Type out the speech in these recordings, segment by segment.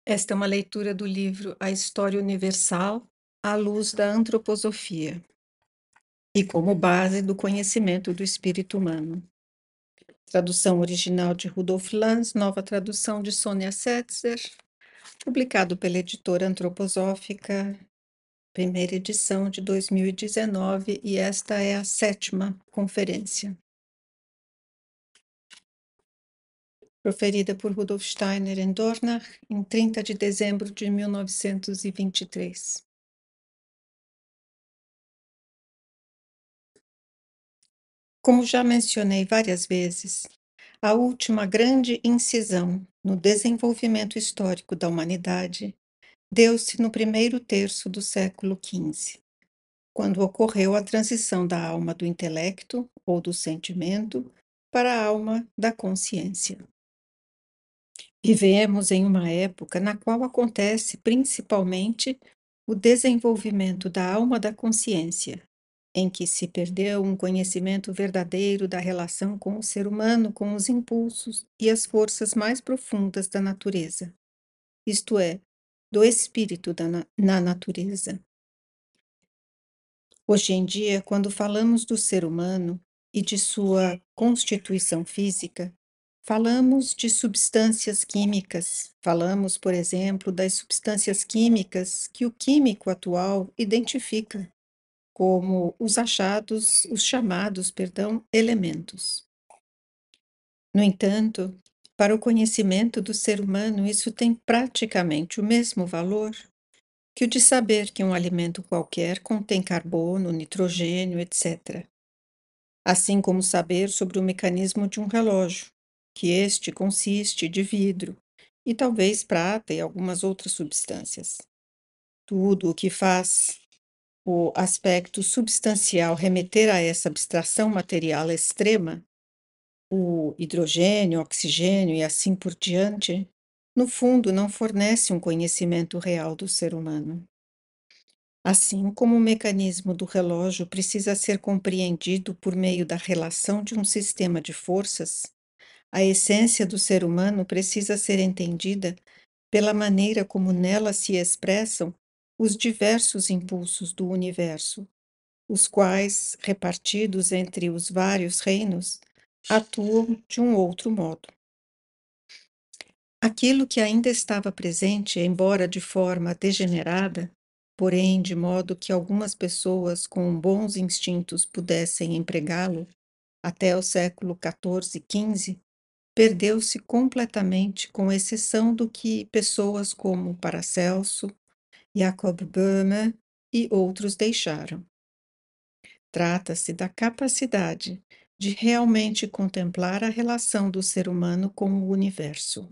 Esta é uma leitura do livro A História Universal à luz da antroposofia e como base do conhecimento do espírito humano. Tradução original de Rudolf Lanz, nova tradução de Sônia Setzer, publicado pela editora Antroposófica, primeira edição de 2019, e esta é a 7ª conferência. Proferida por Rudolf Steiner em Dornach, em 30 de dezembro de 1923. Como já mencionei várias vezes, a última grande incisão no desenvolvimento histórico da humanidade deu-se no primeiro terço do século XV, quando ocorreu a transição da alma do intelecto ou do sentimento para a alma da consciência. Vivemos em uma época na qual acontece principalmente o desenvolvimento da alma da consciência, em que se perdeu um conhecimento verdadeiro da relação com o ser humano, com os impulsos e as forças mais profundas da natureza, isto é, do espírito na natureza. Hoje em dia, quando falamos do ser humano e de sua constituição física, falamos de substâncias químicas. Falamos, por exemplo, das substâncias químicas que o químico atual identifica como os chamados, elementos. No entanto, para o conhecimento do ser humano, isso tem praticamente o mesmo valor que o de saber que um alimento qualquer contém carbono, nitrogênio, etc. Assim como saber sobre o mecanismo de um relógio, que este consiste de vidro e talvez prata e algumas outras substâncias. Tudo o que faz o aspecto substancial remeter a essa abstração material extrema, o hidrogênio, oxigênio e assim por diante, no fundo não fornece um conhecimento real do ser humano. Assim como o mecanismo do relógio precisa ser compreendido por meio da relação de um sistema de forças, a essência do ser humano precisa ser entendida pela maneira como nela se expressam os diversos impulsos do universo, os quais, repartidos entre os vários reinos, atuam de um outro modo. Aquilo que ainda estava presente, embora de forma degenerada, porém de modo que algumas pessoas com bons instintos pudessem empregá-lo, até o século XIV e XV, perdeu-se completamente, com exceção do que pessoas como Paracelso, Jacob Böhme e outros deixaram. Trata-se da capacidade de realmente contemplar a relação do ser humano com o universo.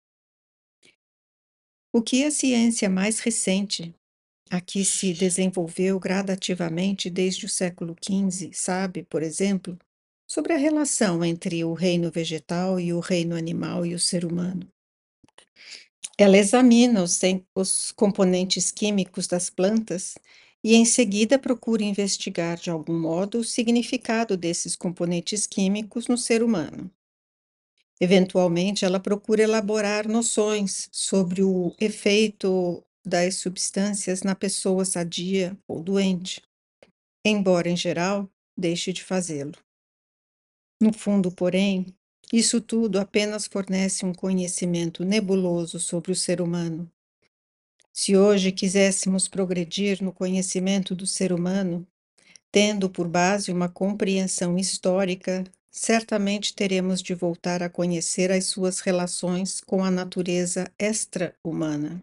O que a ciência mais recente, a que se desenvolveu gradativamente desde o século XV, sabe, por exemplo, sobre a relação entre o reino vegetal e o reino animal e o ser humano? Ela examina os componentes químicos das plantas e, em seguida, procura investigar, de algum modo, o significado desses componentes químicos no ser humano. Eventualmente, ela procura elaborar noções sobre o efeito das substâncias na pessoa sadia ou doente, embora, em geral, deixe de fazê-lo. No fundo, porém, isso tudo apenas fornece um conhecimento nebuloso sobre o ser humano. Se hoje quiséssemos progredir no conhecimento do ser humano, tendo por base uma compreensão histórica, certamente teremos de voltar a conhecer as suas relações com a natureza extra-humana.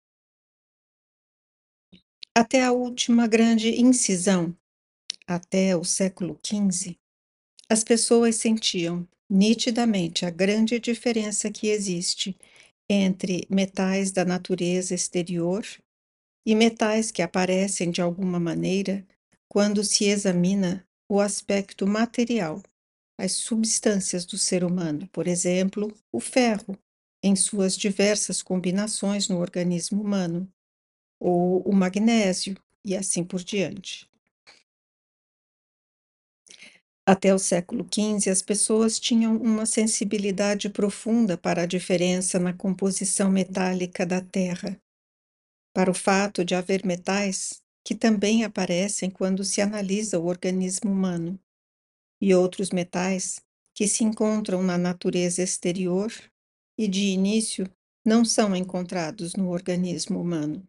Até a última grande incisão, até o século XV, as pessoas sentiam nitidamente a grande diferença que existe entre metais da natureza exterior e metais que aparecem de alguma maneira quando se examina o aspecto material, as substâncias do ser humano, por exemplo, o ferro, em suas diversas combinações no organismo humano, ou o magnésio, e assim por diante. Até o século XV, as pessoas tinham uma sensibilidade profunda para a diferença na composição metálica da Terra, para o fato de haver metais que também aparecem quando se analisa o organismo humano, e outros metais que se encontram na natureza exterior e, de início, não são encontrados no organismo humano.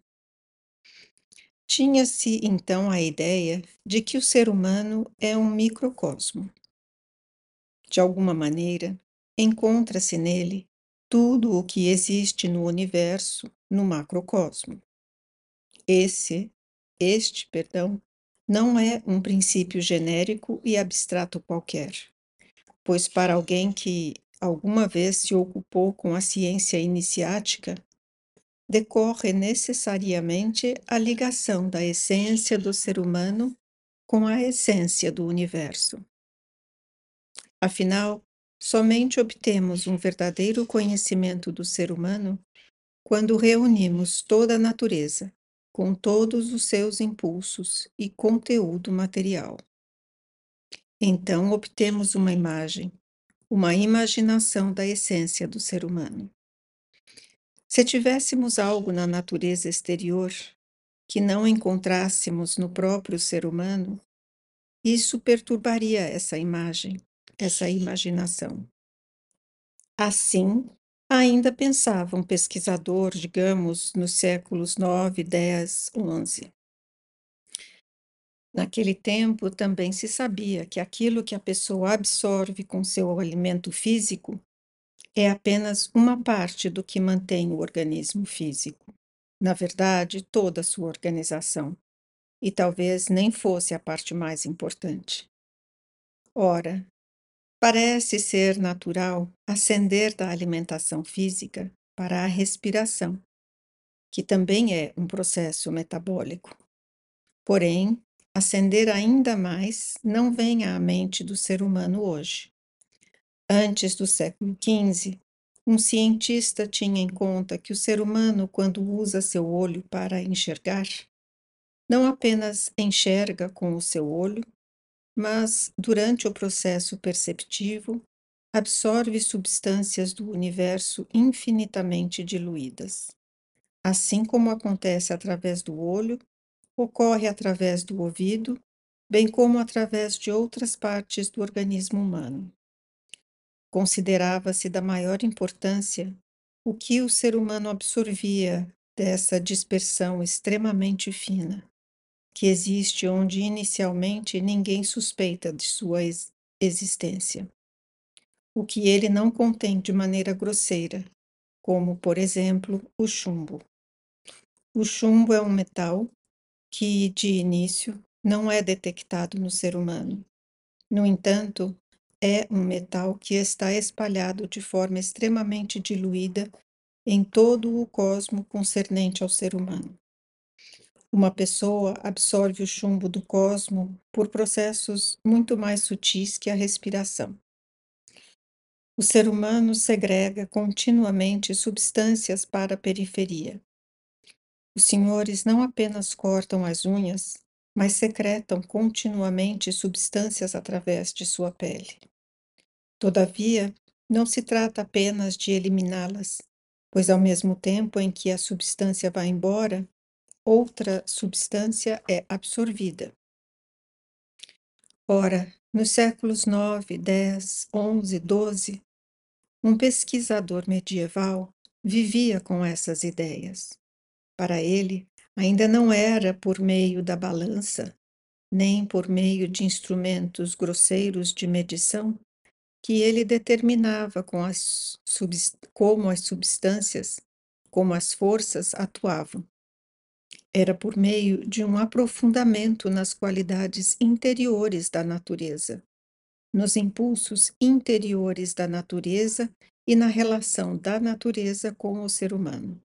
Tinha-se então a ideia de que o ser humano é um microcosmo. De alguma maneira, encontra-se nele tudo o que existe no universo, no macrocosmo. Este, não é um princípio genérico e abstrato qualquer, pois para alguém que alguma vez se ocupou com a ciência iniciática, decorre necessariamente a ligação da essência do ser humano com a essência do universo. Afinal, somente obtemos um verdadeiro conhecimento do ser humano quando reunimos toda a natureza, com todos os seus impulsos e conteúdo material. Então obtemos uma imagem, uma imaginação da essência do ser humano. Se tivéssemos algo na natureza exterior que não encontrássemos no próprio ser humano, isso perturbaria essa imagem, essa imaginação. Assim, ainda pensava um pesquisador, digamos, nos séculos 9, 10, 11. Naquele tempo, também se sabia que aquilo que a pessoa absorve com seu alimento físico é apenas uma parte do que mantém o organismo físico. Na verdade, toda a sua organização. E talvez nem fosse a parte mais importante. Ora, parece ser natural ascender da alimentação física para a respiração, que também é um processo metabólico. Porém, ascender ainda mais não vem à mente do ser humano hoje. Antes do século XV, um cientista tinha em conta que o ser humano, quando usa seu olho para enxergar, não apenas enxerga com o seu olho, mas, durante o processo perceptivo, absorve substâncias do universo infinitamente diluídas. Assim como acontece através do olho, ocorre através do ouvido, bem como através de outras partes do organismo humano. Considerava-se da maior importância o que o ser humano absorvia dessa dispersão extremamente fina, que existe onde inicialmente ninguém suspeita de sua existência. O que ele não contém de maneira grosseira, como, por exemplo, o chumbo. O chumbo é um metal que, de início, não é detectado no ser humano. No entanto, é um metal que está espalhado de forma extremamente diluída em todo o cosmo concernente ao ser humano. Uma pessoa absorve o chumbo do cosmo por processos muito mais sutis que a respiração. O ser humano segrega continuamente substâncias para a periferia. Os senhores não apenas cortam as unhas, mas secretam continuamente substâncias através de sua pele. Todavia, não se trata apenas de eliminá-las, pois ao mesmo tempo em que a substância vai embora, outra substância é absorvida. Ora, nos séculos 9, 10, 11, 12, um pesquisador medieval vivia com essas ideias. Para ele, ainda não era por meio da balança, nem por meio de instrumentos grosseiros de medição, que ele determinava como as substâncias, como as forças atuavam. Era por meio de um aprofundamento nas qualidades interiores da natureza, nos impulsos interiores da natureza e na relação da natureza com o ser humano.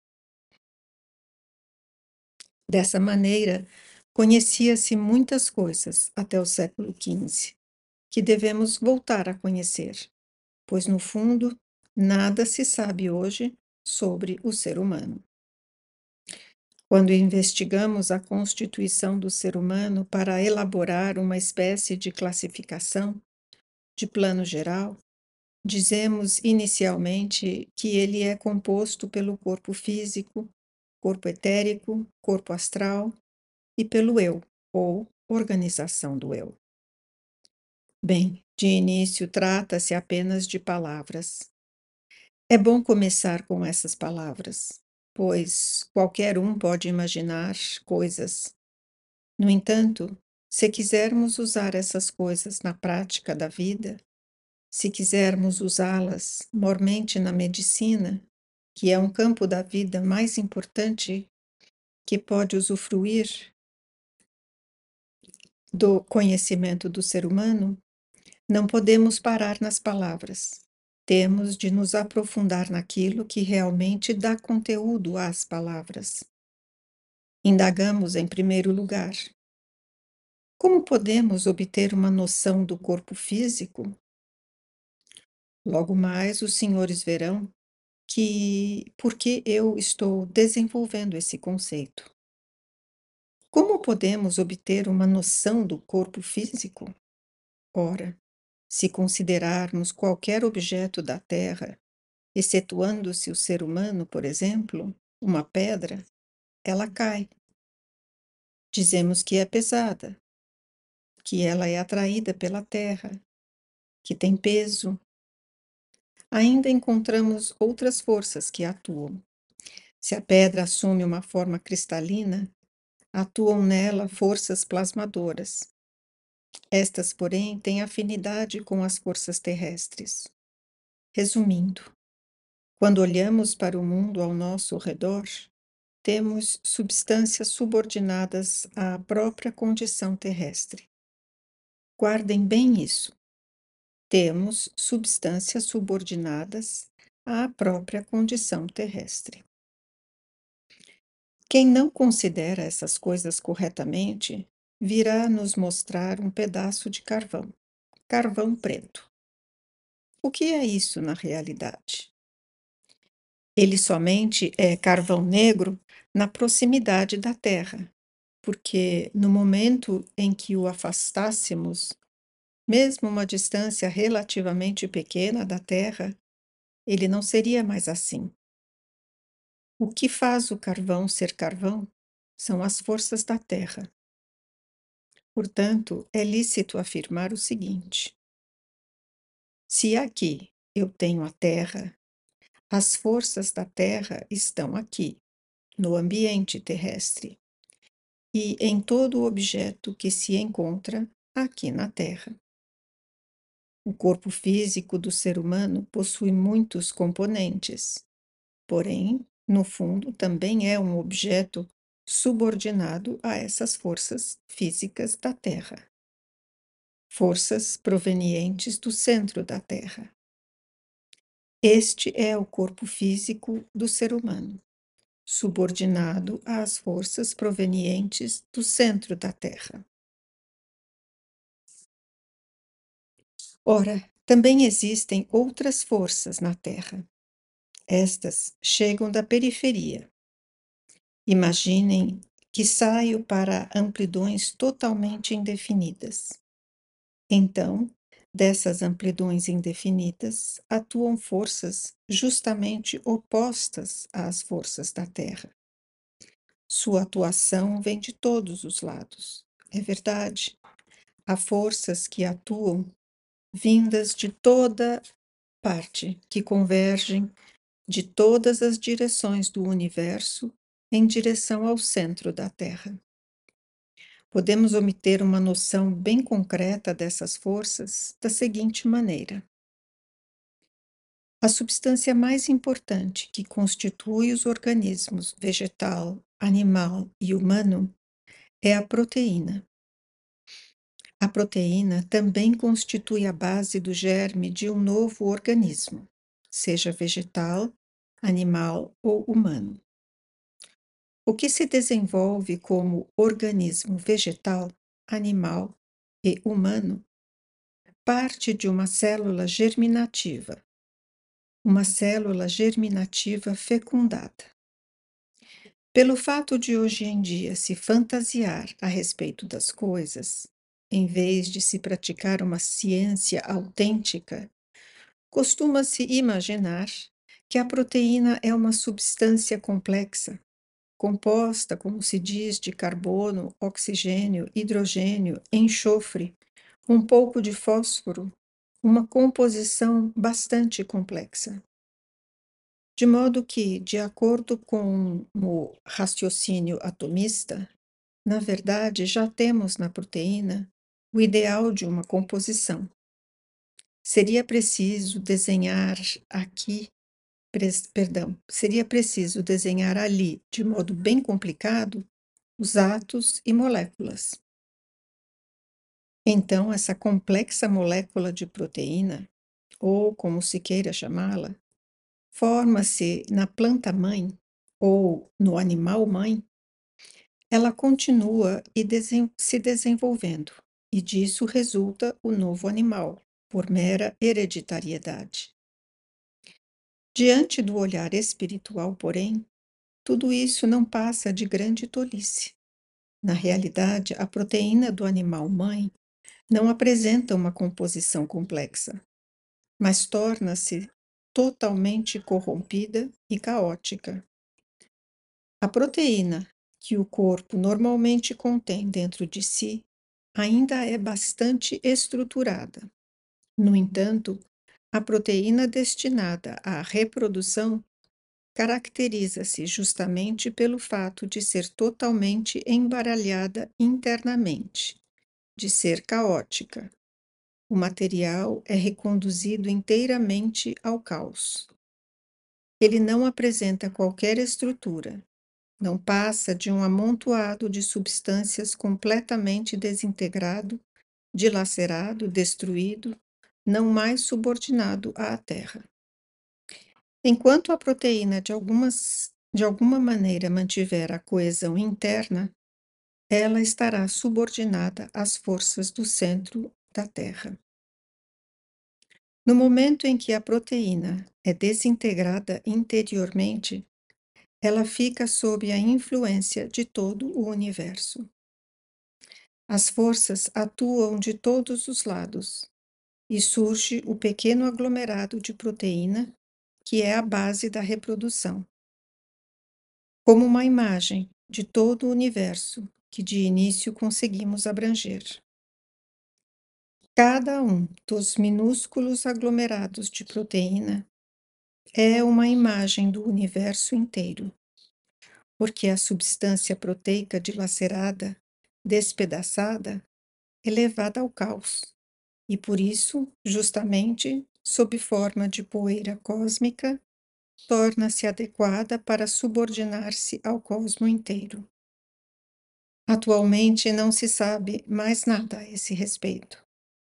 Dessa maneira, conhecia-se muitas coisas até o século XV, que devemos voltar a conhecer, pois, no fundo, nada se sabe hoje sobre o ser humano. Quando investigamos a constituição do ser humano para elaborar uma espécie de classificação, de plano geral, dizemos inicialmente que ele é composto pelo corpo físico, corpo etérico, corpo astral e pelo eu, ou organização do eu. Bem, de início trata-se apenas de palavras. É bom começar com essas palavras, pois qualquer um pode imaginar coisas. No entanto, se quisermos usar essas coisas na prática da vida, se quisermos usá-las mormente na medicina, que é um campo da vida mais importante que pode usufruir do conhecimento do ser humano, não podemos parar nas palavras. Temos de nos aprofundar naquilo que realmente dá conteúdo às palavras. Indagamos em primeiro lugar: como podemos obter uma noção do corpo físico? Logo mais os senhores verão que porque eu estou desenvolvendo esse conceito. Como podemos obter uma noção do corpo físico? Ora, se considerarmos qualquer objeto da Terra, excetuando-se o ser humano, por exemplo, uma pedra, ela cai. Dizemos que é pesada, que ela é atraída pela Terra, que tem peso. Ainda encontramos outras forças que atuam. Se a pedra assume uma forma cristalina, atuam nela forças plasmadoras. Estas, porém, têm afinidade com as forças terrestres. Resumindo, quando olhamos para o mundo ao nosso redor, temos substâncias subordinadas à própria condição terrestre. Guardem bem isso. Temos substâncias subordinadas à própria condição terrestre. Quem não considera essas coisas corretamente virá nos mostrar um pedaço de carvão, carvão preto. O que é isso na realidade? Ele somente é carvão negro na proximidade da Terra, porque no momento em que o afastássemos, mesmo uma distância relativamente pequena da Terra, ele não seria mais assim. O que faz o carvão ser carvão são as forças da Terra. Portanto, é lícito afirmar o seguinte: se aqui eu tenho a Terra, as forças da Terra estão aqui, no ambiente terrestre, e em todo objeto que se encontra aqui na Terra. O corpo físico do ser humano possui muitos componentes, porém, no fundo, também é um objeto subordinado a essas forças físicas da Terra. Forças provenientes do centro da Terra. Este é o corpo físico do ser humano, subordinado às forças provenientes do centro da Terra. Ora, também existem outras forças na Terra. Estas chegam da periferia. Imaginem que saio para amplidões totalmente indefinidas. Então, dessas amplidões indefinidas, atuam forças justamente opostas às forças da Terra. Sua atuação vem de todos os lados. É verdade. Há forças que atuam vindas de toda parte, que convergem de todas as direções do universo em direção ao centro da Terra. Podemos obter uma noção bem concreta dessas forças da seguinte maneira: a substância mais importante que constitui os organismos vegetal, animal e humano é a proteína. A proteína também constitui a base do germe de um novo organismo, seja vegetal, animal ou humano. O que se desenvolve como organismo vegetal, animal e humano parte de uma célula germinativa fecundada. Pelo fato de hoje em dia se fantasiar a respeito das coisas, em vez de se praticar uma ciência autêntica, costuma-se imaginar que a proteína é uma substância complexa, composta, como se diz, de carbono, oxigênio, hidrogênio, enxofre, um pouco de fósforo, uma composição bastante complexa. De modo que, de acordo com o raciocínio atomista, na verdade já temos na proteína o ideal de uma composição. Seria preciso desenhar aqui, seria preciso desenhar ali, de modo bem complicado, os átomos e moléculas. Então, essa complexa molécula de proteína, ou como se queira chamá-la, forma-se na planta-mãe ou no animal-mãe. Ela continua se desenvolvendo, e disso resulta o novo animal, por mera hereditariedade. Diante do olhar espiritual, porém, tudo isso não passa de grande tolice. Na realidade, a proteína do animal-mãe não apresenta uma composição complexa, mas torna-se totalmente corrompida e caótica. A proteína que o corpo normalmente contém dentro de si ainda é bastante estruturada. No entanto, a proteína destinada à reprodução caracteriza-se justamente pelo fato de ser totalmente embaralhada internamente, de ser caótica. O material é reconduzido inteiramente ao caos. Ele não apresenta qualquer estrutura, não passa de um amontoado de substâncias completamente desintegrado, dilacerado, destruído, não mais subordinado à Terra. Enquanto a proteína de alguma maneira mantiver a coesão interna, ela estará subordinada às forças do centro da Terra. No momento em que a proteína é desintegrada interiormente, ela fica sob a influência de todo o universo. As forças atuam de todos os lados e surge o pequeno aglomerado de proteína, que é a base da reprodução, como uma imagem de todo o universo que de início conseguimos abranger. Cada um dos minúsculos aglomerados de proteína é uma imagem do universo inteiro, porque a substância proteica dilacerada, despedaçada, é levada ao caos, e por isso, justamente, sob forma de poeira cósmica, torna-se adequada para subordinar-se ao cosmo inteiro. Atualmente não se sabe mais nada a esse respeito.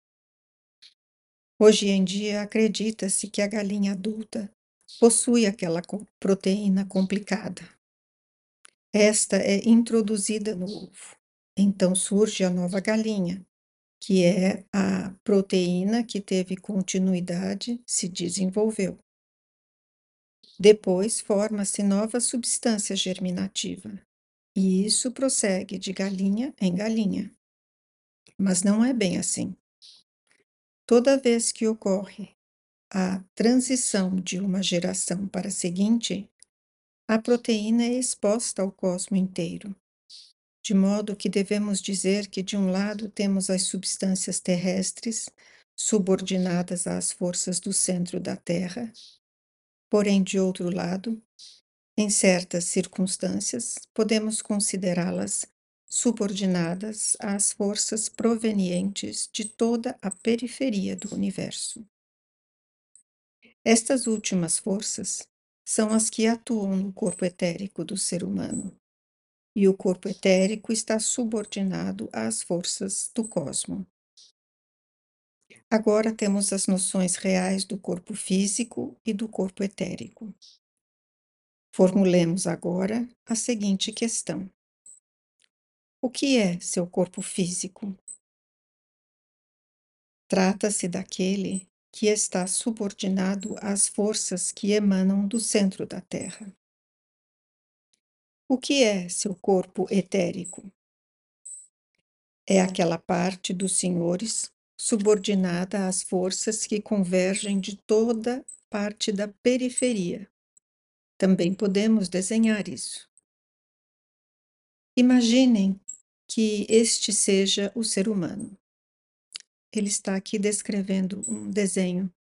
Hoje em dia acredita-se que a galinha adulta possui aquela proteína complicada. Esta é introduzida no ovo. Então surge a nova galinha, que é a proteína que teve continuidade, se desenvolveu. Depois forma-se nova substância germinativa, e isso prossegue de galinha em galinha. Mas não é bem assim. Toda vez que ocorre a transição de uma geração para a seguinte, a proteína é exposta ao cosmo inteiro, de modo que devemos dizer que, de um lado, temos as substâncias terrestres subordinadas às forças do centro da Terra, porém, de outro lado, em certas circunstâncias, podemos considerá-las subordinadas às forças provenientes de toda a periferia do universo. Estas últimas forças são as que atuam no corpo etérico do ser humano, e o corpo etérico está subordinado às forças do cosmo. Agora temos as noções reais do corpo físico e do corpo etérico. Formulemos agora a seguinte questão: o que é seu corpo físico? Trata-se daquele que está subordinado às forças que emanam do centro da Terra. O que é seu corpo etérico? É aquela parte dos senhores subordinada às forças que convergem de toda parte da periferia. Também podemos desenhar isso. Imaginem que este seja o ser humano. Ele está aqui descrevendo um desenho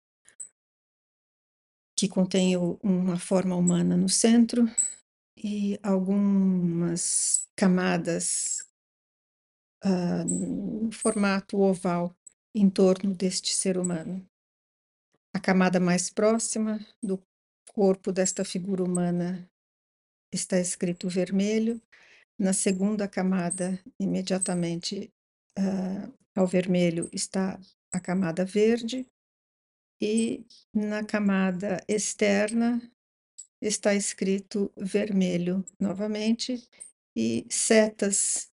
que contém uma forma humana no centro e algumas camadas no formato oval em torno deste ser humano. A camada mais próxima do corpo desta figura humana está escrito vermelho. Na segunda camada, imediatamente ao vermelho, está a camada verde. E na camada externa está escrito vermelho novamente, e setas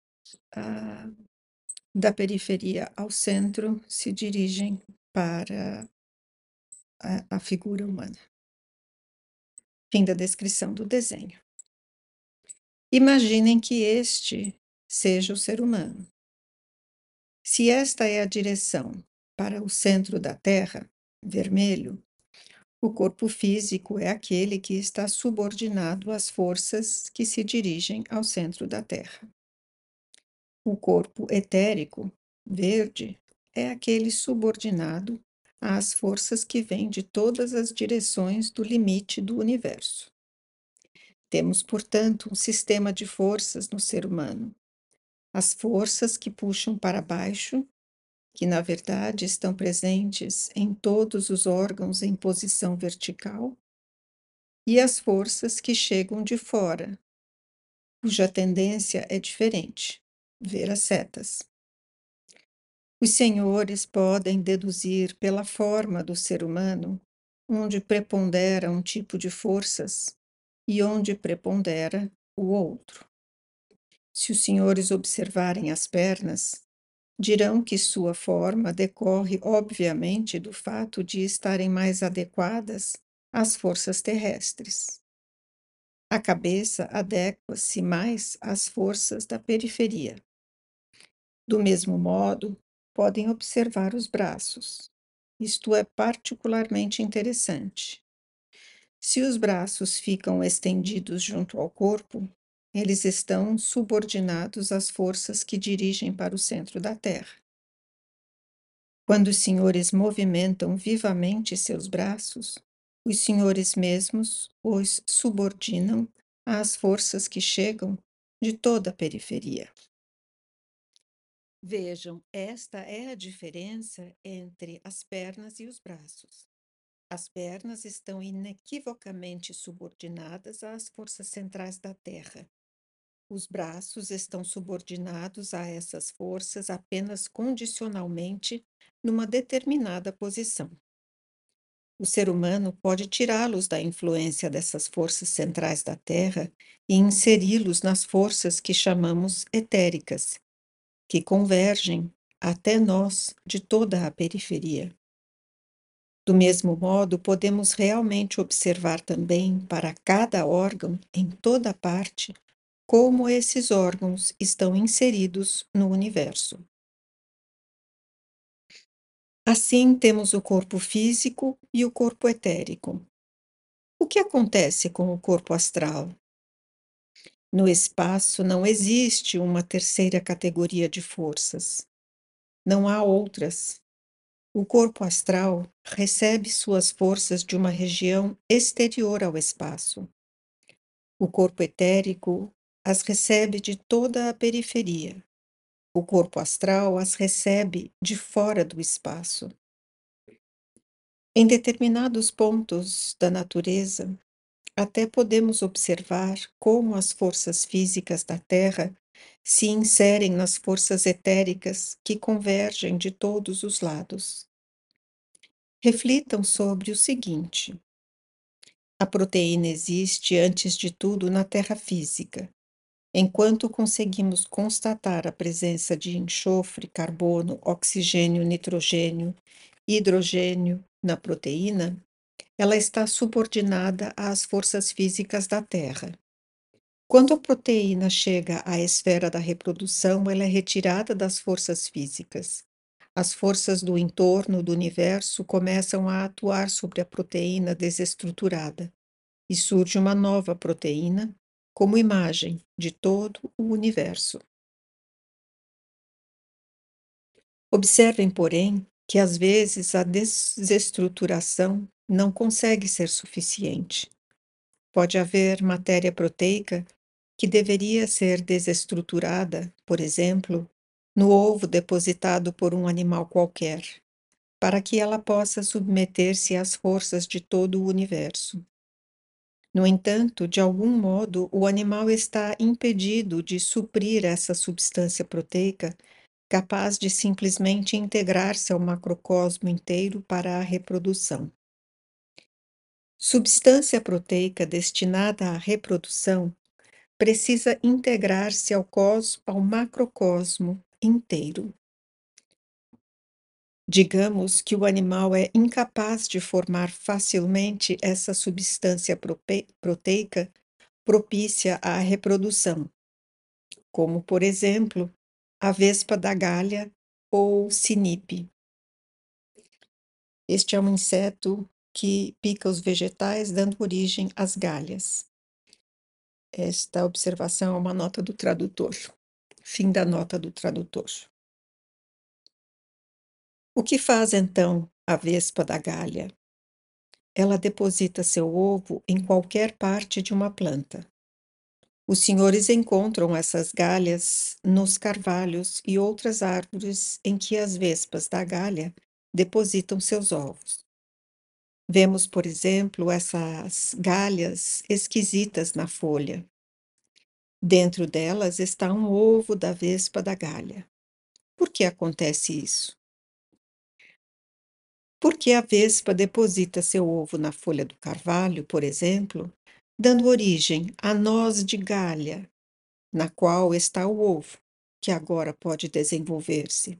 da periferia ao centro se dirigem para a figura humana. Fim da descrição do desenho. Imaginem que este seja o ser humano. Se esta é a direção para o centro da Terra, vermelho, o corpo físico é aquele que está subordinado às forças que se dirigem ao centro da Terra. O corpo etérico, verde, é aquele subordinado às forças que vêm de todas as direções do limite do universo. Temos, portanto, um sistema de forças no ser humano. As forças que puxam para baixo, que na verdade estão presentes em todos os órgãos em posição vertical, e as forças que chegam de fora, cuja tendência é diferente, ver as setas. Os senhores podem deduzir pela forma do ser humano onde prepondera um tipo de forças e onde prepondera o outro. Se os senhores observarem as pernas, dirão que sua forma decorre, obviamente, do fato de estarem mais adequadas às forças terrestres. A cabeça adequa-se mais às forças da periferia. Do mesmo modo, podem observar os braços. Isto é particularmente interessante. Se os braços ficam estendidos junto ao corpo, eles estão subordinados às forças que dirigem para o centro da Terra. Quando os senhores movimentam vivamente seus braços, os senhores mesmos os subordinam às forças que chegam de toda a periferia. Vejam, esta é a diferença entre as pernas e os braços. As pernas estão inequivocamente subordinadas às forças centrais da Terra. Os braços estão subordinados a essas forças apenas condicionalmente numa determinada posição. O ser humano pode tirá-los da influência dessas forças centrais da Terra e inseri-los nas forças que chamamos etéricas, que convergem até nós de toda a periferia. Do mesmo modo, podemos realmente observar também para cada órgão, em toda parte, como esses órgãos estão inseridos no universo. Assim, temos o corpo físico e o corpo etérico. O que acontece com o corpo astral? No espaço não existe uma terceira categoria de forças. Não há outras. O corpo astral recebe suas forças de uma região exterior ao espaço. O corpo etérico as recebe de toda a periferia. O corpo astral as recebe de fora do espaço. Em determinados pontos da natureza, até podemos observar como as forças físicas da Terra se inserem nas forças etéricas que convergem de todos os lados. Reflitam sobre o seguinte: a proteína existe, antes de tudo, na Terra física. Enquanto conseguimos constatar a presença de enxofre, carbono, oxigênio, nitrogênio, hidrogênio na proteína, ela está subordinada às forças físicas da Terra. Quando a proteína chega à esfera da reprodução, ela é retirada das forças físicas. As forças do entorno, do universo, começam a atuar sobre a proteína desestruturada e surge uma nova proteína como imagem de todo o universo. Observem, porém, que às vezes a desestruturação não consegue ser suficiente. Pode haver matéria proteica que deveria ser desestruturada, por exemplo, no ovo depositado por um animal qualquer, para que ela possa submeter-se às forças de todo o universo. No entanto, de algum modo, o animal está impedido de suprir essa substância proteica capaz de simplesmente integrar-se ao macrocosmo inteiro para a reprodução. Substância proteica destinada à reprodução precisa integrar-se ao macrocosmo inteiro. Digamos que o animal é incapaz de formar facilmente essa substância proteica propícia à reprodução, como, por exemplo, a vespa da galha ou sinipe. Este é um inseto que pica os vegetais, dando origem às galhas. Esta observação é uma nota do tradutor. Fim da nota do tradutor. O que faz então a vespa da galha? Ela deposita seu ovo em qualquer parte de uma planta. Os senhores encontram essas galhas nos carvalhos e outras árvores em que as vespas da galha depositam seus ovos. Vemos, por exemplo, essas galhas esquisitas na folha. Dentro delas está um ovo da vespa da galha. Por que acontece isso? Porque a vespa deposita seu ovo na folha do carvalho, por exemplo, dando origem à noz de galha, na qual está o ovo, que agora pode desenvolver-se.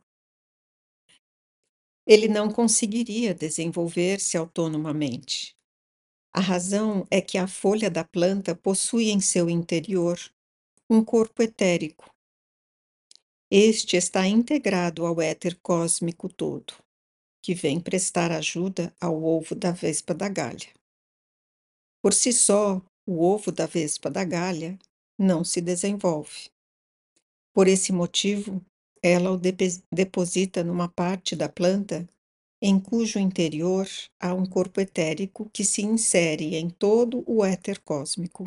Ele não conseguiria desenvolver-se autonomamente. A razão é que a folha da planta possui em seu interior um corpo etérico. Este está integrado ao éter cósmico todo, que vem prestar ajuda ao ovo da vespa da galha. Por si só, o ovo da vespa da galha não se desenvolve. Por esse motivo, ela o deposita numa parte da planta em cujo interior há um corpo etérico que se insere em todo o éter cósmico.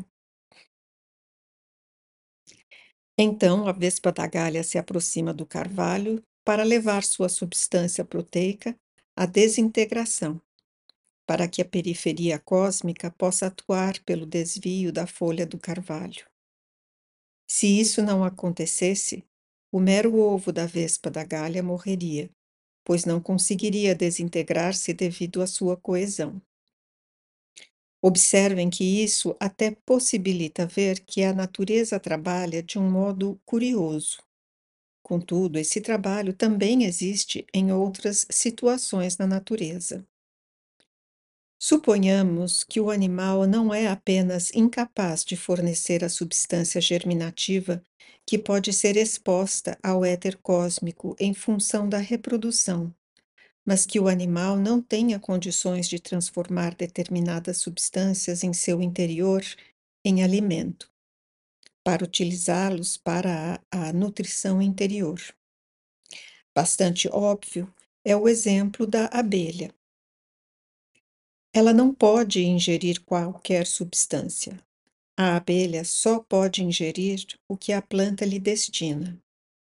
Então, a vespa da galha se aproxima do carvalho para levar sua substância proteica à desintegração, para que a periferia cósmica possa atuar pelo desvio da folha do carvalho. Se isso não acontecesse, o mero ovo da vespa da galha morreria, pois não conseguiria desintegrar-se devido à sua coesão. Observem que isso até possibilita ver que a natureza trabalha de um modo curioso. Contudo, esse trabalho também existe em outras situações na natureza. Suponhamos que o animal não é apenas incapaz de fornecer a substância germinativa que pode ser exposta ao éter cósmico em função da reprodução, mas que o animal não tenha condições de transformar determinadas substâncias em seu interior em alimento, para utilizá-los para a nutrição interior. Bastante óbvio é o exemplo da abelha. Ela não pode ingerir qualquer substância. A abelha só pode ingerir o que a planta lhe destina.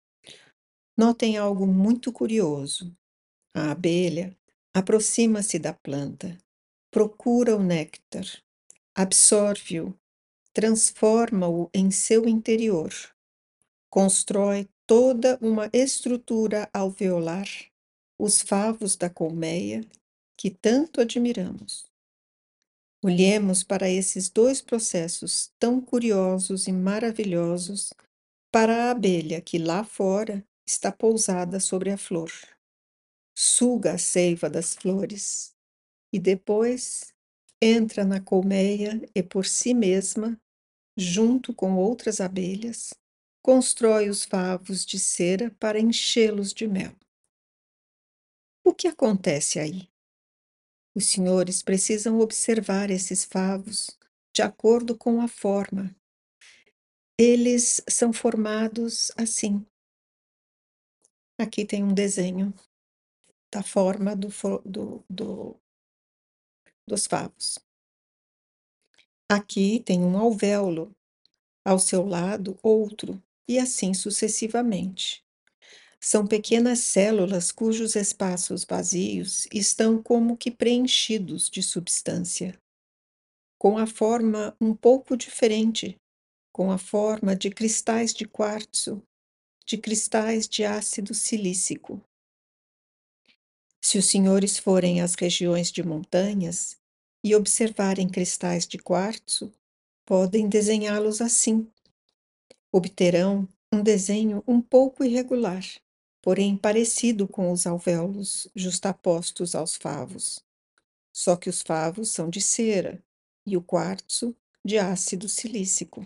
Notem algo muito curioso. A abelha aproxima-se da planta, procura o néctar, absorve-o, transforma-o em seu interior, constrói toda uma estrutura alveolar, os favos da colmeia, que tanto admiramos. Olhemos para esses dois processos tão curiosos e maravilhosos para a abelha que lá fora está pousada sobre a flor. Suga a seiva das flores e depois entra na colmeia e por si mesma junto com outras abelhas, constrói os favos de cera para enchê-los de mel. O que acontece aí? Os senhores precisam observar esses favos de acordo com a forma. Eles são formados assim. Aqui tem um desenho da forma dos favos. Aqui tem um alvéolo, ao seu lado outro, e assim sucessivamente. São pequenas células cujos espaços vazios estão como que preenchidos de substância, com a forma um pouco diferente, com a forma de cristais de quartzo, de cristais de ácido silícico. Se os senhores forem às regiões de montanhas e observarem cristais de quartzo, podem desenhá-los assim. Obterão um desenho um pouco irregular, porém parecido com os alvéolos justapostos aos favos. Só que os favos são de cera e o quartzo de ácido silícico.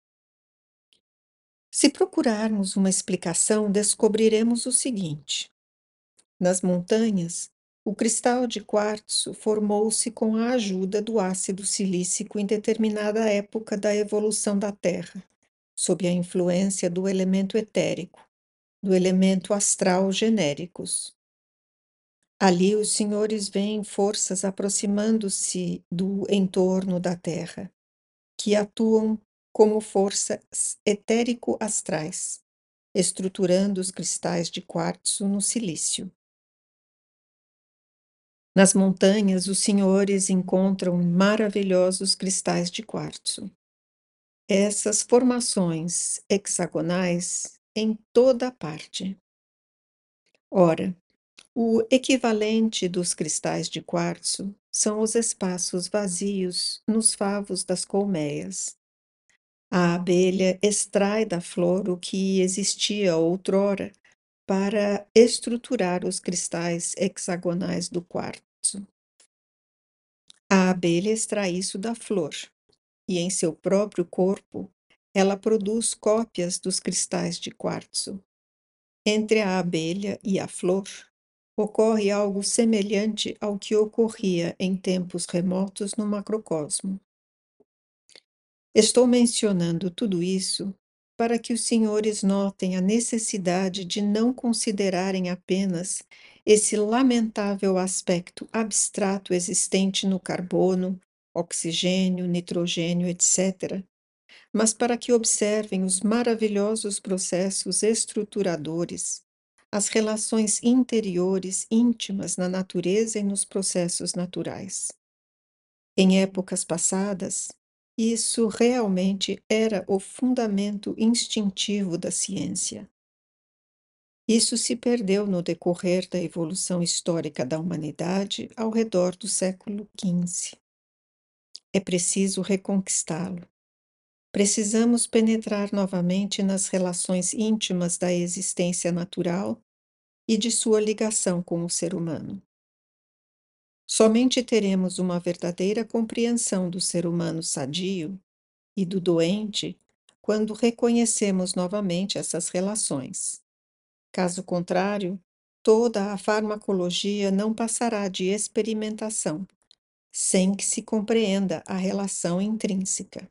Se procurarmos uma explicação, descobriremos o seguinte: nas montanhas, o cristal de quartzo formou-se com a ajuda do ácido silícico em determinada época da evolução da Terra, sob a influência do elemento etérico, do elemento astral genéricos. Ali os senhores veem forças aproximando-se do entorno da Terra, que atuam como forças etérico-astrais, estruturando os cristais de quartzo no silício. Nas montanhas, os senhores encontram maravilhosos cristais de quartzo. Essas formações hexagonais em toda a parte. Ora, o equivalente dos cristais de quartzo são os espaços vazios nos favos das colmeias. A abelha extrai da flor o que existia outrora para estruturar os cristais hexagonais do quartzo. A abelha extrai isso da flor, e em seu próprio corpo ela produz cópias dos cristais de quartzo. Entre a abelha e a flor, ocorre algo semelhante ao que ocorria em tempos remotos no macrocosmo. Estou mencionando tudo isso para que os senhores notem a necessidade de não considerarem apenas esse lamentável aspecto abstrato existente no carbono, oxigênio, nitrogênio, etc., mas para que observem os maravilhosos processos estruturadores, as relações interiores íntimas na natureza e nos processos naturais. Em épocas passadas, isso realmente era o fundamento instintivo da ciência. Isso se perdeu no decorrer da evolução histórica da humanidade ao redor do século XV. É preciso reconquistá-lo. Precisamos penetrar novamente nas relações íntimas da existência natural e de sua ligação com o ser humano. Somente teremos uma verdadeira compreensão do ser humano sadio e do doente quando reconhecemos novamente essas relações. Caso contrário, toda a farmacologia não passará de experimentação, sem que se compreenda a relação intrínseca.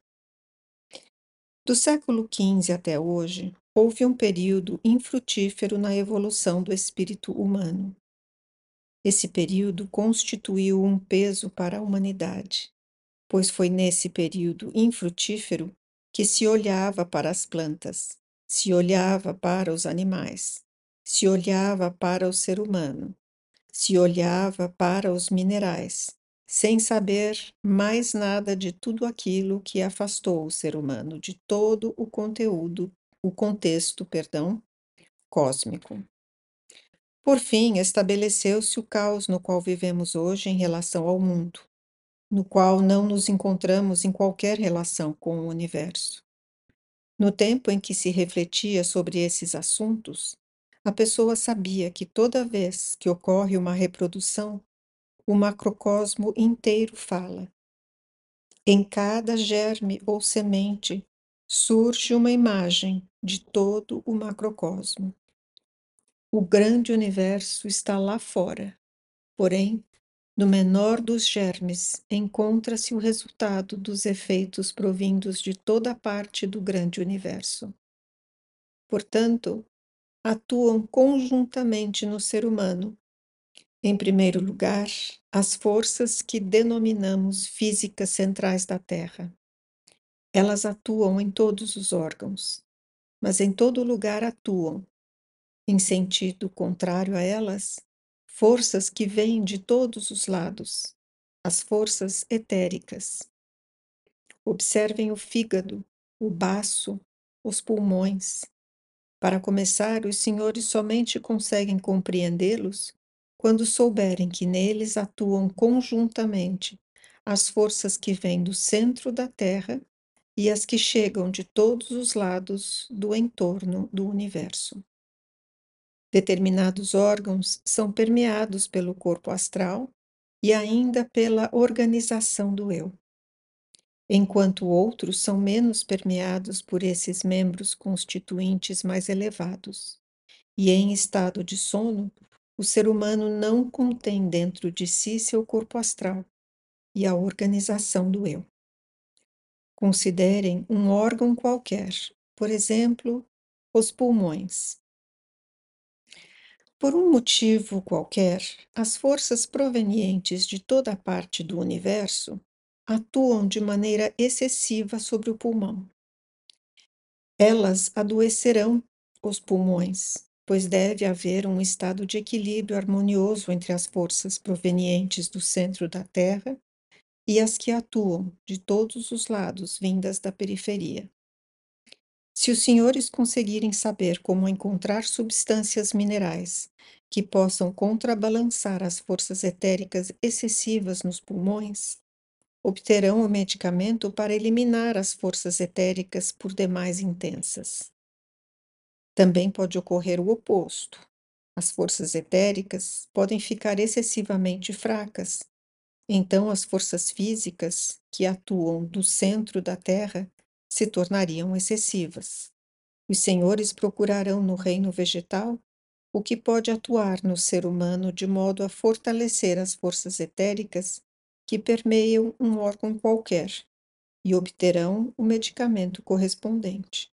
Do século XV até hoje, houve um período infrutífero na evolução do espírito humano. Esse período constituiu um peso para a humanidade, pois foi nesse período infrutífero que se olhava para as plantas, se olhava para os animais, se olhava para o ser humano, se olhava para os minerais, sem saber mais nada de tudo aquilo que afastou o ser humano de todo o contexto, cósmico. Por fim, estabeleceu-se o caos no qual vivemos hoje em relação ao mundo, no qual não nos encontramos em qualquer relação com o universo. No tempo em que se refletia sobre esses assuntos, a pessoa sabia que toda vez que ocorre uma reprodução, o macrocosmo inteiro fala. Em cada germe ou semente surge uma imagem de todo o macrocosmo. O grande universo está lá fora, porém, no menor dos germes encontra-se o resultado dos efeitos provindos de toda parte do grande universo. Portanto, atuam conjuntamente no ser humano, em primeiro lugar, as forças que denominamos físicas centrais da Terra. Elas atuam em todos os órgãos, mas em todo lugar atuam, em sentido contrário a elas, forças que vêm de todos os lados, as forças etéricas. Observem o fígado, o baço, os pulmões. Para começar, os senhores somente conseguem compreendê-los quando souberem que neles atuam conjuntamente as forças que vêm do centro da Terra e as que chegam de todos os lados do entorno do universo. Determinados órgãos são permeados pelo corpo astral e ainda pela organização do eu, enquanto outros são menos permeados por esses membros constituintes mais elevados. E em estado de sono, o ser humano não contém dentro de si seu corpo astral e a organização do eu. Considerem um órgão qualquer, por exemplo, os pulmões. Por um motivo qualquer, as forças provenientes de toda parte do universo atuam de maneira excessiva sobre o pulmão. Elas adoecerão os pulmões, pois deve haver um estado de equilíbrio harmonioso entre as forças provenientes do centro da Terra e as que atuam de todos os lados vindas da periferia. Se os senhores conseguirem saber como encontrar substâncias minerais que possam contrabalançar as forças etéricas excessivas nos pulmões, obterão o medicamento para eliminar as forças etéricas por demais intensas. Também pode ocorrer o oposto. As forças etéricas podem ficar excessivamente fracas. Então, as forças físicas que atuam do centro da Terra se tornariam excessivas. Os senhores procurarão no reino vegetal o que pode atuar no ser humano de modo a fortalecer as forças etéricas que permeiam um órgão qualquer e obterão o medicamento correspondente.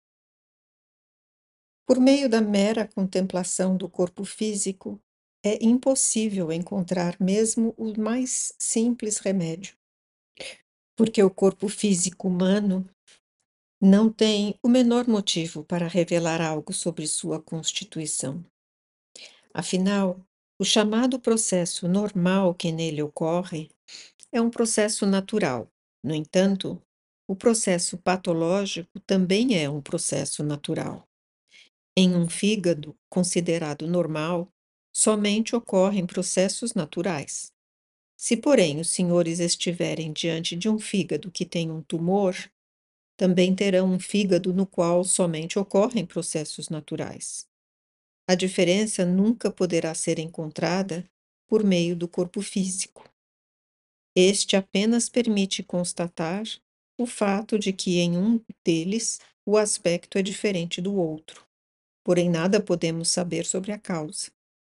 Por meio da mera contemplação do corpo físico, é impossível encontrar mesmo o mais simples remédio, porque o corpo físico humano não tem o menor motivo para revelar algo sobre sua constituição. Afinal, o chamado processo normal que nele ocorre é um processo natural. No entanto, o processo patológico também é um processo natural. Em um fígado considerado normal, somente ocorrem processos naturais. Se, porém, os senhores estiverem diante de um fígado que tem um tumor, também terão um fígado no qual somente ocorrem processos naturais. A diferença nunca poderá ser encontrada por meio do corpo físico. Este apenas permite constatar o fato de que em um deles o aspecto é diferente do outro, porém nada podemos saber sobre a causa.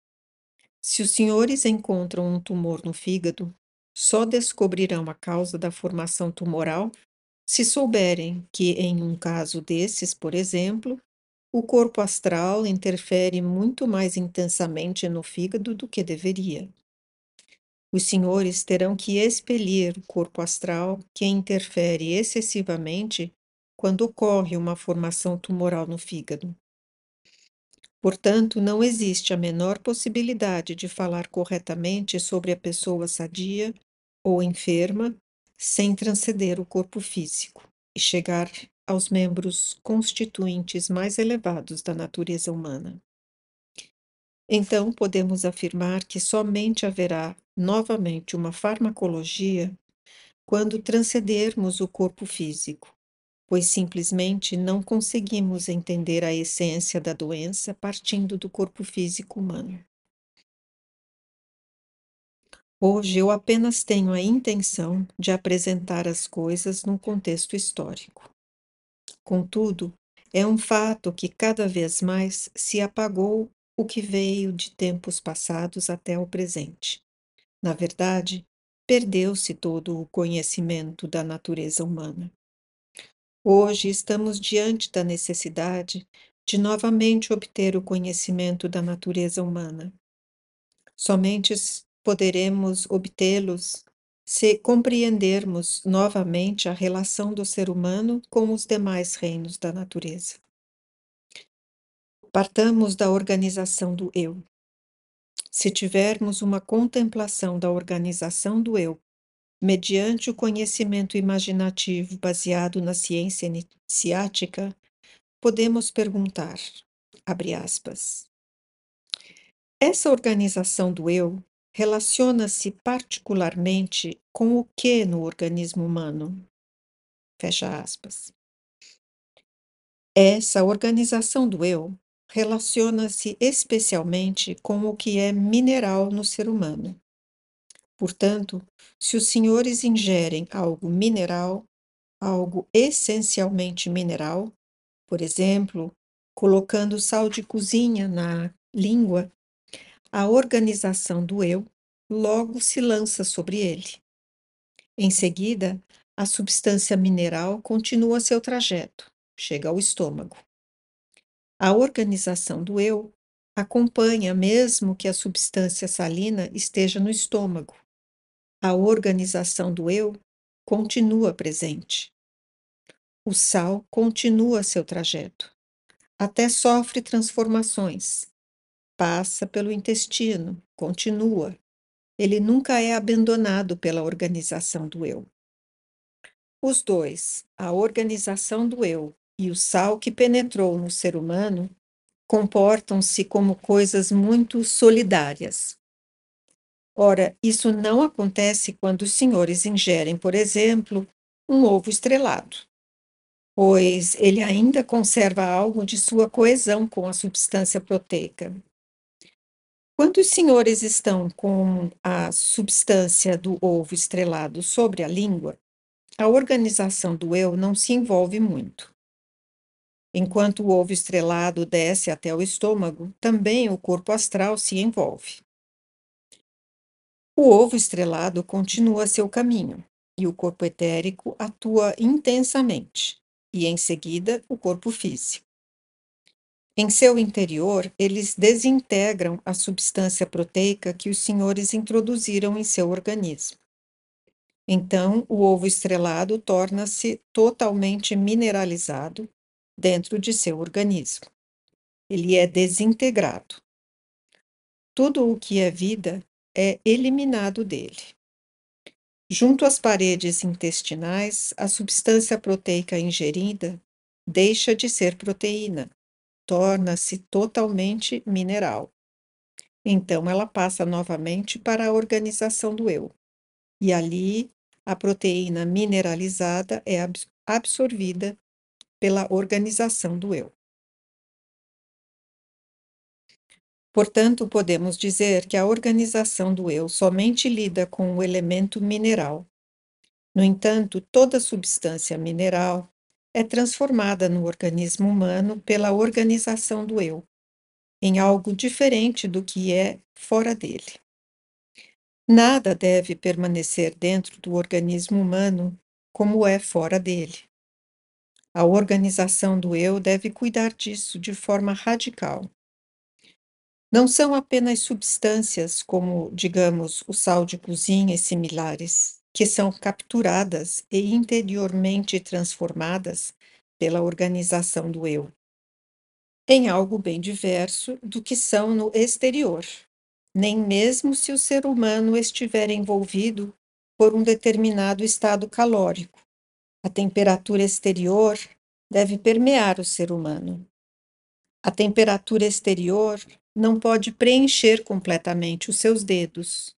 Se os senhores encontram um tumor no fígado, só descobrirão a causa da formação tumoral se souberem que, em um caso desses, por exemplo, o corpo astral interfere muito mais intensamente no fígado do que deveria. Os senhores terão que expelir o corpo astral que interfere excessivamente quando ocorre uma formação tumoral no fígado. Portanto, não existe a menor possibilidade de falar corretamente sobre a pessoa sadia ou enferma sem transcender o corpo físico e chegar aos membros constituintes mais elevados da natureza humana. Então, podemos afirmar que somente haverá novamente uma farmacologia quando transcendermos o corpo físico, pois simplesmente não conseguimos entender a essência da doença partindo do corpo físico humano. Hoje eu apenas tenho a intenção de apresentar as coisas num contexto histórico. Contudo, é um fato que cada vez mais se apagou o que veio de tempos passados até o presente. Na verdade, perdeu-se todo o conhecimento da natureza humana. Hoje estamos diante da necessidade de novamente obter o conhecimento da natureza humana. Somente poderemos obtê-los se compreendermos novamente a relação do ser humano com os demais reinos da natureza. Partamos da organização do eu. Se tivermos uma contemplação da organização do eu, mediante o conhecimento imaginativo baseado na ciência iniciática, podemos perguntar, abre aspas, essa organização do eu relaciona-se particularmente com o que no organismo humano? Fecha aspas. Essa organização do eu relaciona-se especialmente com o que é mineral no ser humano. Portanto, se os senhores ingerem algo mineral, algo essencialmente mineral, por exemplo, colocando sal de cozinha na língua, a organização do eu logo se lança sobre ele. Em seguida, a substância mineral continua seu trajeto, chega ao estômago. A organização do eu acompanha mesmo que a substância salina esteja no estômago. A organização do eu continua presente. O sal continua seu trajeto, até sofre transformações, passa pelo intestino, continua. Ele nunca é abandonado pela organização do eu. Os dois, a organização do eu e o sal que penetrou no ser humano, comportam-se como coisas muito solidárias. Ora, isso não acontece quando os senhores ingerem, por exemplo, um ovo estrelado, pois ele ainda conserva algo de sua coesão com a substância proteica. Quando os senhores estão com a substância do ovo estrelado sobre a língua, a organização do eu não se envolve muito. Enquanto o ovo estrelado desce até o estômago, também o corpo astral se envolve. O ovo estrelado continua seu caminho, e o corpo etérico atua intensamente, e em seguida o corpo físico. Em seu interior, eles desintegram a substância proteica que os senhores introduziram em seu organismo. Então, o ovo estrelado torna-se totalmente mineralizado dentro de seu organismo. Ele é desintegrado. Tudo o que é vida é eliminado dele. Junto às paredes intestinais, a substância proteica ingerida deixa de ser proteína, torna-se totalmente mineral. Então, ela passa novamente para a organização do eu. E ali, a proteína mineralizada é absorvida pela organização do eu. Portanto, podemos dizer que a organização do eu somente lida com o elemento mineral. No entanto, toda substância mineral é transformada no organismo humano pela organização do eu, em algo diferente do que é fora dele. Nada deve permanecer dentro do organismo humano como é fora dele. A organização do eu deve cuidar disso de forma radical. Não são apenas substâncias como, digamos, o sal de cozinha e similares, que são capturadas e interiormente transformadas pela organização do eu, em algo bem diverso do que são no exterior, nem mesmo se o ser humano estiver envolvido por um determinado estado calórico. A temperatura exterior deve permear o ser humano. A temperatura exterior não pode preencher completamente os seus dedos.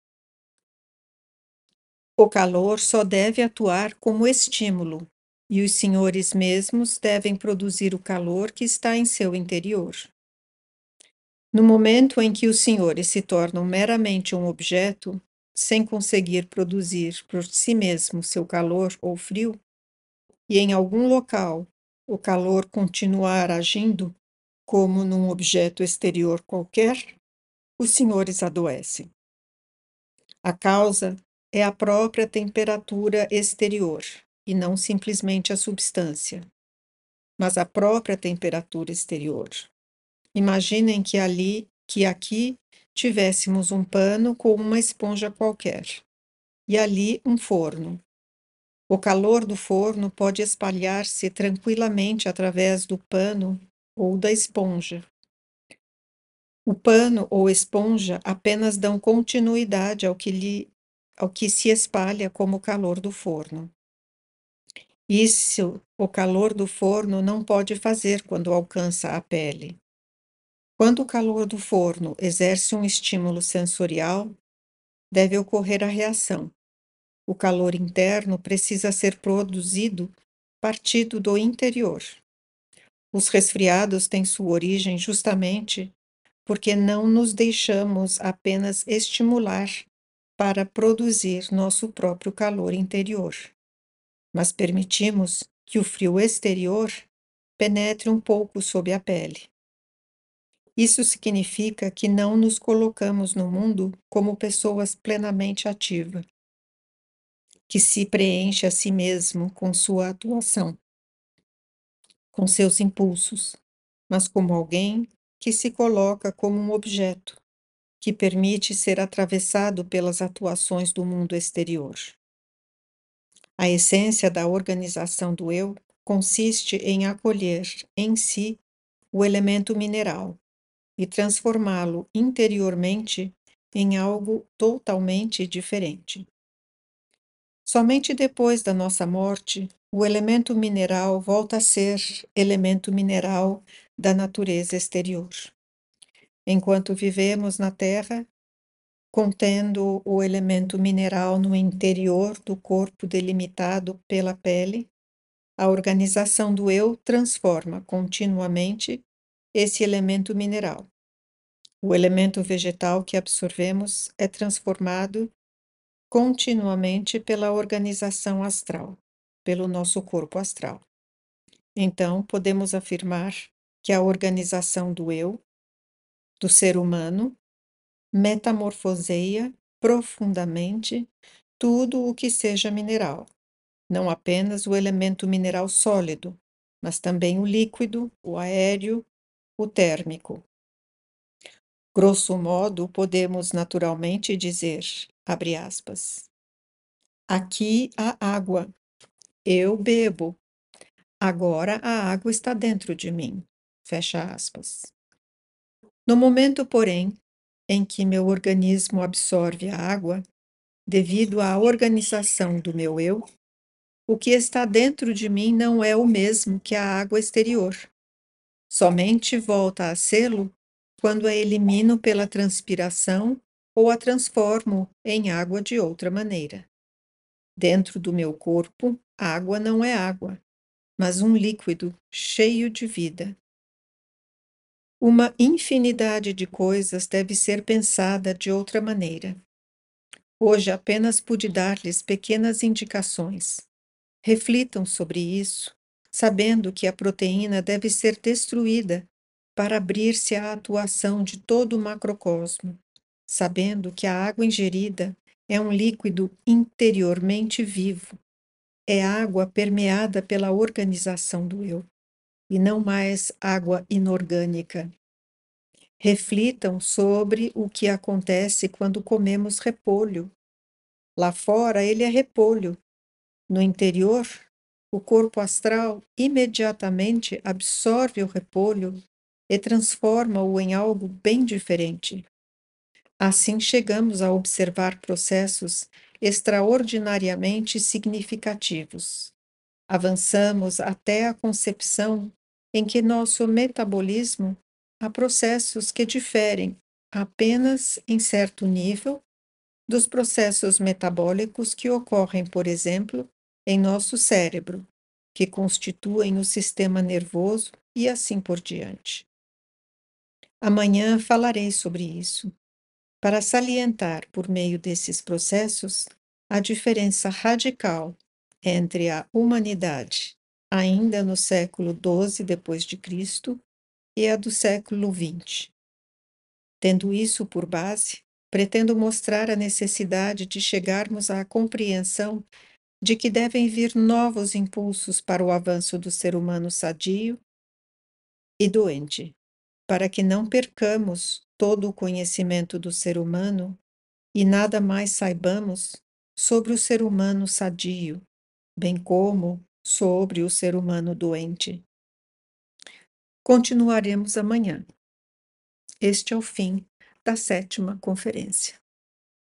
O calor só deve atuar como estímulo, e os senhores mesmos devem produzir o calor que está em seu interior. No momento em que os senhores se tornam meramente um objeto, sem conseguir produzir por si mesmo seu calor ou frio, e em algum local o calor continuar agindo como num objeto exterior qualquer, os senhores adoecem. A causa é a própria temperatura exterior, e não simplesmente a substância, mas a própria temperatura exterior. Imaginem que aqui tivéssemos um pano com uma esponja qualquer, e ali um forno. O calor do forno pode espalhar-se tranquilamente através do pano ou da esponja. O pano ou esponja apenas dão continuidade ao que se espalha como calor do forno. Isso o calor do forno não pode fazer quando alcança a pele. Quando o calor do forno exerce um estímulo sensorial, deve ocorrer a reação. O calor interno precisa ser produzido partido do interior. Os resfriados têm sua origem justamente porque não nos deixamos apenas estimular para produzir nosso próprio calor interior, mas permitimos que o frio exterior penetre um pouco sob a pele. Isso significa que não nos colocamos no mundo como pessoas plenamente ativas, que se preenche a si mesmo com sua atuação, com seus impulsos, mas como alguém que se coloca como um objeto, que permite ser atravessado pelas atuações do mundo exterior. A essência da organização do eu consiste em acolher em si o elemento mineral e transformá-lo interiormente em algo totalmente diferente. Somente depois da nossa morte, o elemento mineral volta a ser elemento mineral da natureza exterior. Enquanto vivemos na Terra, contendo o elemento mineral no interior do corpo delimitado pela pele, a organização do eu transforma continuamente esse elemento mineral. O elemento vegetal que absorvemos é transformado continuamente pela organização astral, pelo nosso corpo astral. Então, podemos afirmar que a organização do eu, do ser humano, metamorfoseia profundamente tudo o que seja mineral, não apenas o elemento mineral sólido, mas também o líquido, o aéreo, o térmico. Grosso modo, podemos naturalmente dizer, abre aspas, aqui há água, eu bebo, agora a água está dentro de mim, fecha aspas. No momento, porém, em que meu organismo absorve a água, devido à organização do meu eu, o que está dentro de mim não é o mesmo que a água exterior. Somente volta a sê-lo quando a elimino pela transpiração ou a transformo em água de outra maneira. Dentro do meu corpo, água não é água, mas um líquido cheio de vida. Uma infinidade de coisas deve ser pensada de outra maneira. Hoje apenas pude dar-lhes pequenas indicações. Reflitam sobre isso, sabendo que a proteína deve ser destruída para abrir-se à atuação de todo o macrocosmo, sabendo que a água ingerida é um líquido interiormente vivo, é água permeada pela organização do eu, e não mais água inorgânica. Reflitam sobre o que acontece quando comemos repolho. Lá fora ele é repolho. No interior, o corpo astral imediatamente absorve o repolho e transforma-o em algo bem diferente. Assim chegamos a observar processos extraordinariamente significativos. Avançamos até a concepção em que nosso metabolismo há processos que diferem apenas em certo nível dos processos metabólicos que ocorrem, por exemplo, em nosso cérebro, que constituem o sistema nervoso e assim por diante. Amanhã falarei sobre isso. para salientar, por meio desses processos, a diferença radical entre a humanidade ainda no século XII depois de Cristo e a do século XX. Tendo isso por base, pretendo mostrar a necessidade de chegarmos à compreensão de que devem vir novos impulsos para o avanço do ser humano sadio e doente, para que não percamos todo o conhecimento do ser humano e nada mais saibamos sobre o ser humano sadio, bem como sobre o ser humano doente. Continuaremos amanhã. Este é o fim da 7ª conferência.